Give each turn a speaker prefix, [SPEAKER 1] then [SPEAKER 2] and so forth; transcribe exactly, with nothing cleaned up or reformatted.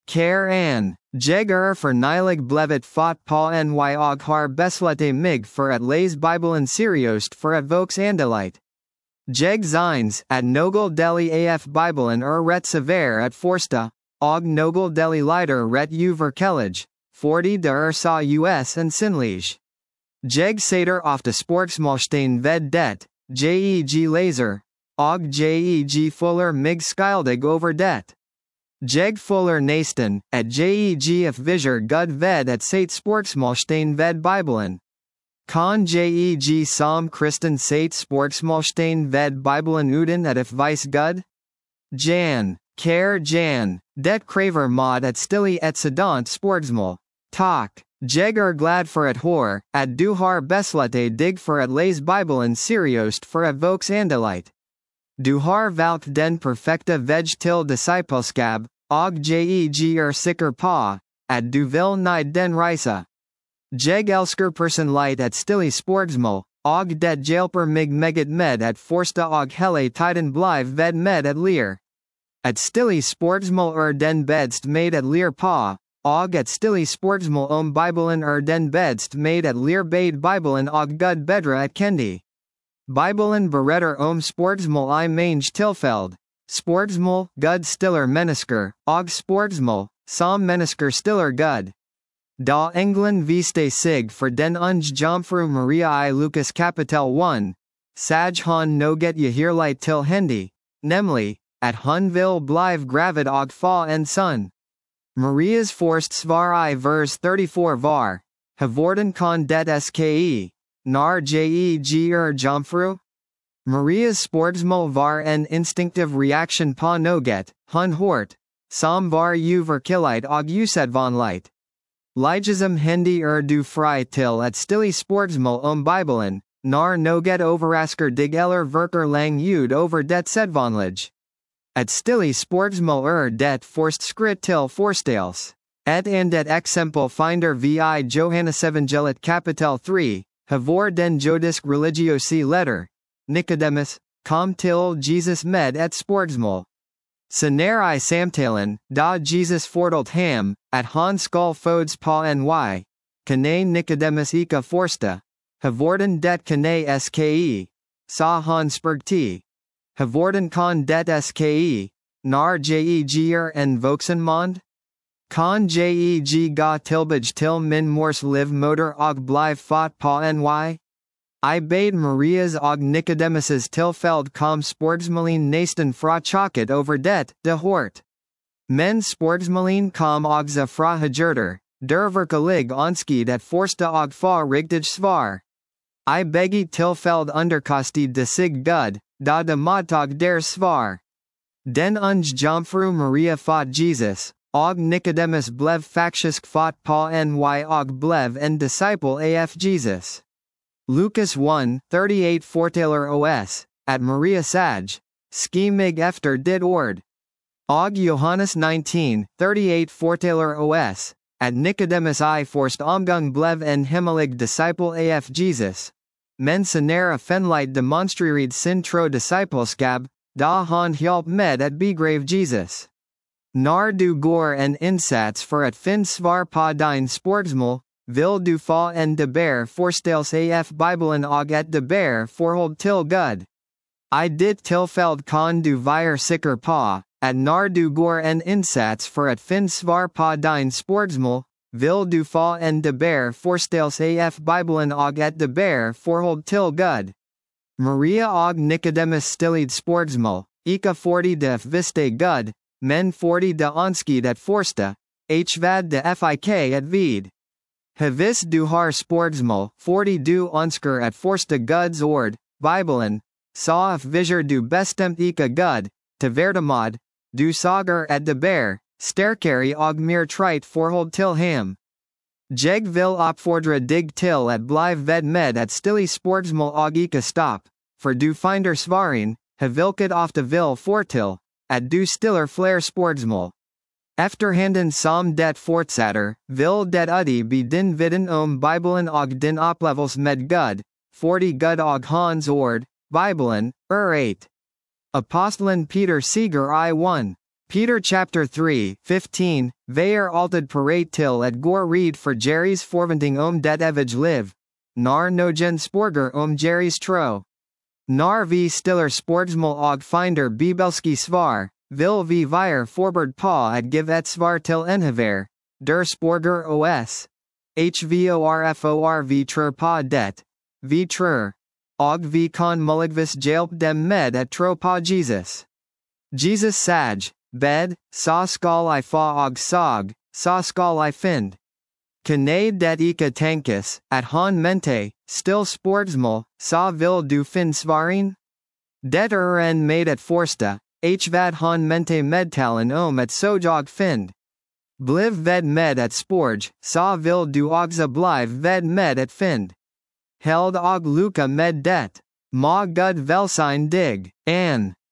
[SPEAKER 1] Care an, jeg er for nylig blevet fått på ny og har besluttet mig for at læse Bibelen seriøst for at vokse andelight. Jeg synes, at nogle dele af Bibelen er ret severe at forstå, og nogle dele lighter ret uvirkelige, fordi der er så us and sinlige. Jeg sætter ofte sportsmålsten ved det, jeg læser, og jeg føler mig skyldig over det. Jeg føler næsten, at jeg viser Gud ved at sætte sportsmålsten ved Bibelen. Kan jeg som kristen sætte sportsmålsten ved Bibelen uden at vise Gud? Jan, kære Jan, det kræver mod at stille et sådant sportsmål. Tak. Jeg er glad for at høre, at du har besluttet dig for at læse Bibelen seriøst for at vokse andelight. Du har valgt den perfekte vej til discipleskab, og jeg er sikker på, at du vil nyde den rejse. Jeg elsker personligt at stille sportsmål, og det hjælper mig meget med at forstå og hele tiden blive ved med at lære. At stille sportsmål er den bedste med at lære på, og at stille sportsmål om Bibelen er den bedste med at lære bed Bibelen og Gud bedre at kende. Bibelen beretter om sportsmål i mange tilfælde. Sportsmål, Gud stiller mennesker, og sportsmål, som mennesker stiller Gud. Da England viste sig for den unge Jomfru Maria i Lukas kapitel one, sag han noget jehirligt til hende, nemlig, at han vil blive gravid og få en son. Marias forst svar i vers thirty-four var, Havorden kan det ske, når jeg er Jomfru? Marias sportsmål var en instinctive reaction på noget, han hort, som var uvirkeligt og usædvanligt. Ligesom hende er du fri til at stille sportsmål om Bibelen, når noget overrasker dig eller virker lang ud over det sædvanlige. At stille sportsmål er det forst skridt til forståelse. Et andet eksempel finder vi i Johannesevangeliet kapitel three, hvor den jødisk religiosi letter, Nicodemus, kom til Jesus med et sportsmål. Senere i samtalen, da Jesus fortalt ham, at han skal fødes på ny, kane Nicodemus ikke forstå, havorden det kane ske, sa han spurgte, havorden kan det ske, når jeg er en voksen mand? Kan jeg ga tilbage til min mors livmoder og blive født på ny? I bad Marias og Nicodemus' tilfælde kom sportsmålen næsten fra chokket over det, de hort. Men sportsmålen kom også fra hjerter, der virkelig ønskede at forstå og få rigtigt svar. I begge tilfælde underkastede de sig Gud, da de modtog deres svar. Den unge Jomfru Maria fått Jesus, og Nicodemus blev faktisk fått på ny og blev en disciple af Jesus. Lucas one thirty-eight fortæller os, at Maria sag, ske mig efter dit ord. Og Johannes nineteen thirty-eight fortæller os, at Nicodemus i forst omgang blev en himmelig disciple af Jesus. Men senere fenligt demonstreret sin tro discipleskab, da han hjalp med at begrave Jesus. Når du går en indsats for at finde svar på din sportsmål, vil du få en deber forståelse af Bibelen og et deber forhold til Gud. I dit tilfælde kan du være sikker på, at når du går en indsats for at finde svar på din sportsmål, vil du få en deber forståelse af Bibelen og et deber forhold til Gud. Maria og Nicodemus stillede sportsmål, ikke fordi de vidste Gud, men fordi de ønskede at forstå, hvad de fik at vide. Hvis du har sportsmål, fordi du ønsker at forstå Guds ord, Bibelen, så viser du bestemt ikke Gud, til hvertemod, du sager at deber, stærkere og mere træt forhold til ham. Jeg vil opfordre dig til at blive ved med at stille sportsmål og ikke stop, for du finder svaren, hvilket ofte vil fortil, at du stiller flere sportsmål. Efterhanden som det fortsatter, vil det udde be din viden om Bibelen og din oplevelse med Gud, fordi Gud og hans ord, Bibelen, er et. Apostlen Peter siger i one. Peter chapter three, fifteen, Veer altid parate till at gore read for Jerry's forventing om det evig live. Nar nogen sporger om Jerry's tro. Nar v stiller sportsmal og finder bibelski svar, vil vi vier forberd pa at give et svar til enhever, der sporger os. Hvorfor vi trur pa det, vi trur. Og vi kan muligvis hjælp dem med at tro pa Jesus. Jesus sag, bed, sa skal I fa og sag, sa skal I find. Kanade det ikke tankes, at han mente, still sportsmal, sa vil du find svaring? Det er en med at forsta, hvad han mente medtalen om at sojog find. Bliv ved med at sporge, sa vil du også bliv ved med at find. Held og luka med det. Ma gud velsign dig, an.